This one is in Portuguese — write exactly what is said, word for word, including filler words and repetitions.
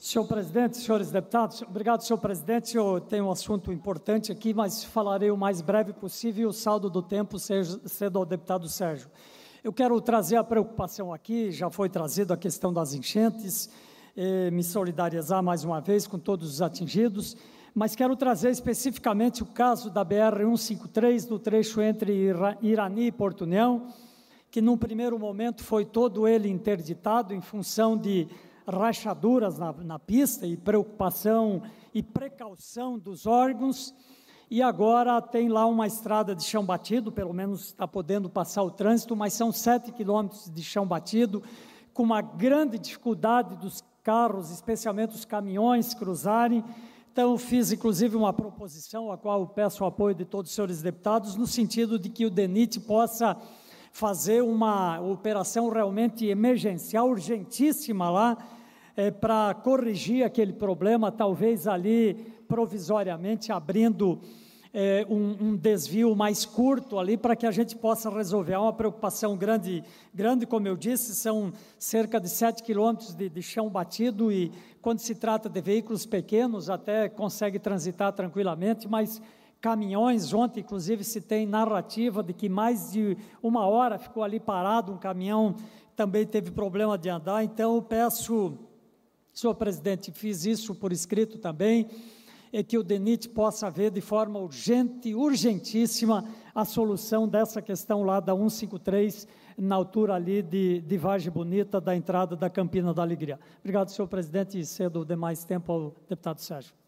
Senhor presidente, senhores deputados, obrigado, senhor presidente. Eu tenho um assunto importante aqui, mas falarei o mais breve possível e o saldo do tempo seja, cedo ao deputado Sérgio. Eu quero trazer a preocupação aqui, já foi trazido a questão das enchentes, eh, me solidarizar mais uma vez com todos os atingidos, mas quero trazer especificamente o caso da B R cento e cinquenta e três, no trecho entre Ira, Irani e Porto União, que num primeiro momento foi todo ele interditado em função de rachaduras na, na pista e preocupação e precaução dos órgãos, e agora tem lá uma estrada de chão batido, pelo menos está podendo passar o trânsito, mas são sete quilômetros de chão batido, com uma grande dificuldade dos carros, especialmente os caminhões, cruzarem. Então, fiz inclusive uma proposição, a qual eu peço o apoio de todos os senhores deputados, no sentido de que o DENIT possa fazer uma operação realmente emergencial, urgentíssima lá, é, para corrigir aquele problema, talvez ali provisoriamente abrindo é, um, um desvio mais curto ali, para que a gente possa resolver. É uma preocupação grande, grande, como eu disse, são cerca de sete quilômetros de, de chão batido, e quando se trata de veículos pequenos, até consegue transitar tranquilamente, mas caminhões, ontem inclusive se tem narrativa de que mais de uma hora ficou ali parado, um caminhão também teve problema de andar. Então eu peço, senhor presidente, fiz isso por escrito também, é que o DENIT possa ver de forma urgente, urgentíssima, a solução dessa questão lá da cento e cinquenta e três, na altura ali de, de Vargem Bonita, da entrada da Campina da Alegria. Obrigado, senhor presidente, e cedo demais tempo ao deputado Sérgio.